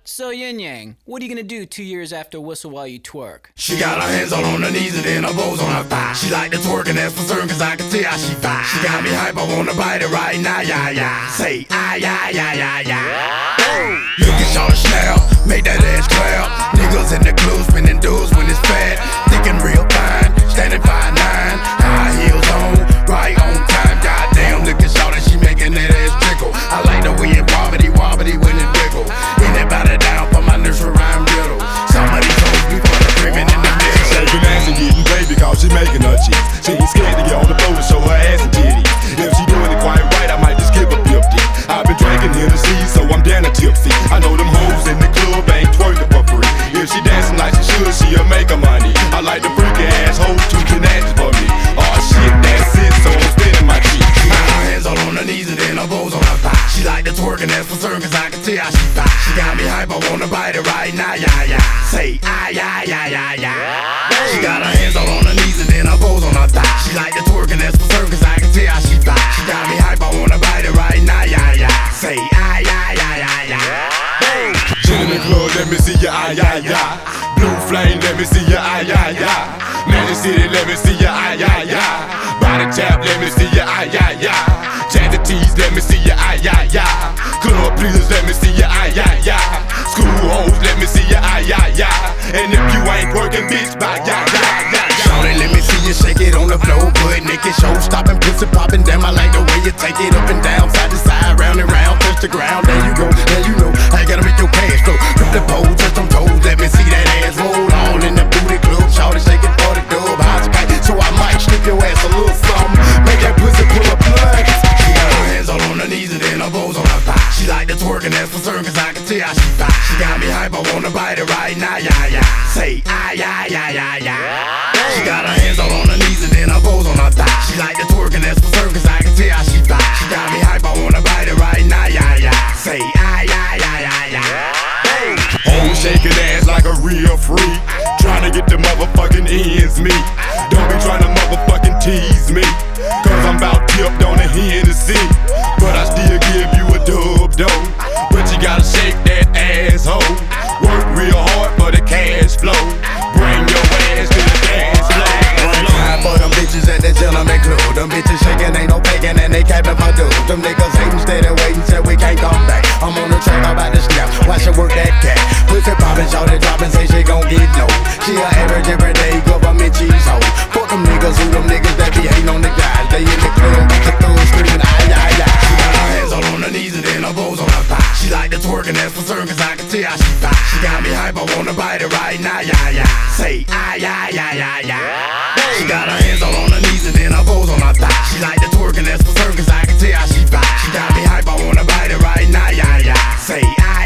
So Yin Yang, what are you gonna do 2 years after Whistle While You Twerk? She got her hands all on her knees and then her bows on her thigh. She like to twerk and that's for certain cause I can tell she fine. She got me hype, I wanna bite it right now, yeah, yeah. Say, ah, yeah, yeah, yeah, yeah. Look at y'all snap, make that ass clap. Niggas in the club spinning dudes when it's fat. Thinking real fine, standing 5'9", high heels on, right on time. Goddamn, look at y'all that she making that ass jiggle. I like the way it wobbly when it wiggle. Anybody down for my nursery rhyme riddle? Some of these hoes be for the creaming in the middle. Shaking ass and getting paid because she making her cheeks. She ain't scared to get on the floor to show her ass and titties. If she doing it quite right, I might just give her 50. I've been drinking Hennessy, so I'm down to tipsy. I know them hoes in the club ain't twerking for free. If she dancing like she should, she'll make her money. I like the freaky ass hoes too tenacity for me. Oh shit, that's it, so I'm spinning my cheeks. She got her hands all on her knees and then her bows on her thigh. She like to twerk and that's for certain cause I can tell she fine. She got me hype, I wanna bite it right now, yeah, yeah. Say, ah, yeah, yeah, yeah, yeah. She got her hands all on her knees and then her bows on her thigh. She like to twerk and that's for certain cause I can tell she fine. She got me hype, I wanna bite it right now, yeah, yeah. Say, ah, yeah, yeah, yeah, yeah. Chill in the club, let me see your eye, yeah, yeah. Blue flame, let me see your eye, yeah, yeah. Magic City, let me see your eye, yeah, yeah. Body tap, let me see your eye, yeah, yeah. Chanty tees, let me see your eye, yeah, yeah. Club pleasers, let me see your eye, yeah, yeah. School hoes, let me see your eye, yeah, yeah. And if you ain't working, bitch, bye, yeah, yeah, yeah. Shawty, let me see you shake it on the floor, butt naked, show stopping, pussy popping. Damn, I like the way you take it up and down, side to side, round and round, touch the ground. There you go, there you know, I gotta make your cash flow. Grip the pole, touch them toes, let me see that ass roll on in the booty club. Shawty shaking for the dub, how's it kite? So I might slip your ass a little something, make that pussy pull up blood. She got her hands all on her knees and then her bows on her thigh. She like to twerk and that's for certain cause I can tell she fine. She got me hype, I wanna bite it right now, yeah, yeah. Say, ah, yeah, yeah, yeah, yeah. She got her hands all on her knees and then her bows on her thigh. She like to twerk and that's for certain cause I can tell she fine. She got me hype, I wanna bite it right now, yeah, yeah. Say, ah, yeah, yeah, yeah, yeah. Oh, shaking ass like a real freak. Trying to get the motherfucking ends meet. Don't be trying to motherfucking tease me. Cause I'm about tipped on a Hennessy. But I still give you a dub dough. But you gotta shake that asshole. Work real hard for the cash flow. Bring your ass to the dance floor. Time for them bitches at the gentleman club. Them bitches shaking, ain't no faking, and they capping for dude. Them niggas hating, steady waiting, said we can't come back. I'm on the track, I'm about to snap. Watch her work that cat. Pussy poppin', shout it droppin', say she gon' get low. She a average everyday government cheese hoe. Fuck them niggas, who them niggas that be hating on the guys. They in the club with the thug screaming, ay, ay, ay. She got her hands all on her knees and then her bows on her thigh. She like to twerk and that's for certain cause I can tell she fine. She got me hype, I wanna bite it right now, yeah, yeah. Say, ah, yeah, yeah, yeah, yeah. She got her hands all on her knees and then her bows on her thigh. She like to twerk and that's for certain cause I can tell she fine. She got me hype, I wanna bite it right now, yeah, yeah. Say, ah,